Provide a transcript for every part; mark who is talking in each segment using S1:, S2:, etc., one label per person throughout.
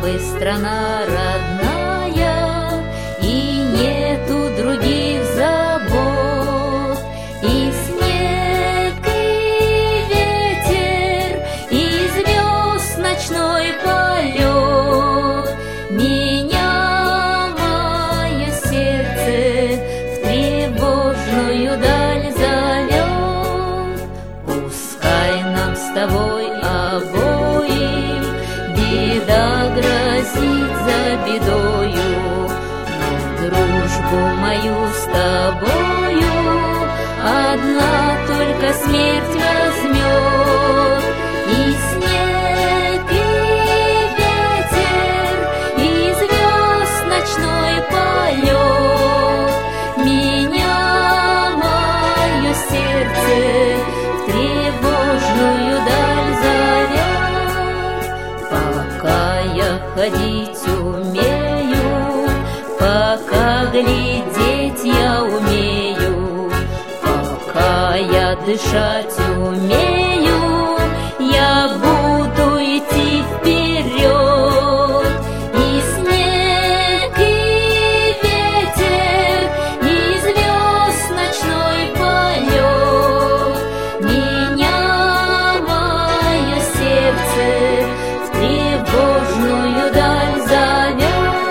S1: вы страна родная, и нету других забот. И снег, и ветер, и звезд ночной полет меня мое сердце в тревожную даль зовет. Пускай нам с тобой обоим беда грозит за бедою, но дружбу мою с тобою одна только смерть возьмет. И снег, и ветер, и звезд ночной полет меня мое сердце в тревожную даль зовет. Пока я ходить умею, пока глядеть я умею, пока я дышать умею, я буду идти вперед. И снег, и ветер, и звезд ночной полет меня мое сердце в тревожную даль зовет.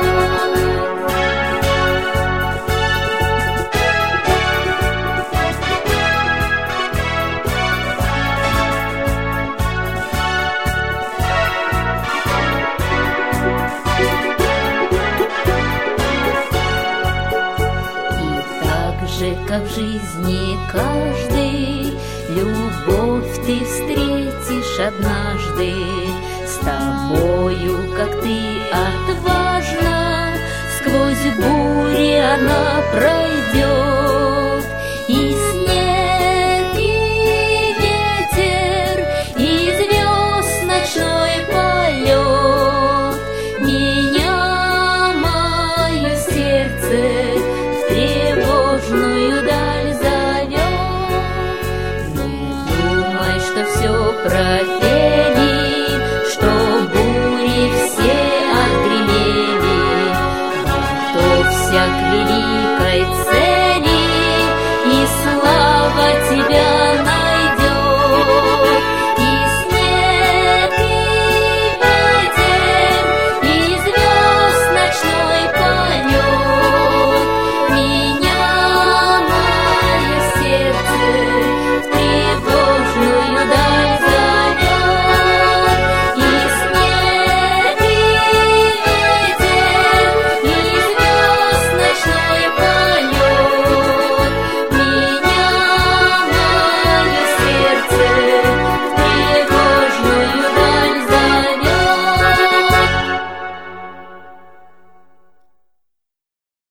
S1: Как в жизни каждый, любовь ты встретишь однажды. С тобою, как ты отважна, сквозь бури она пройдет.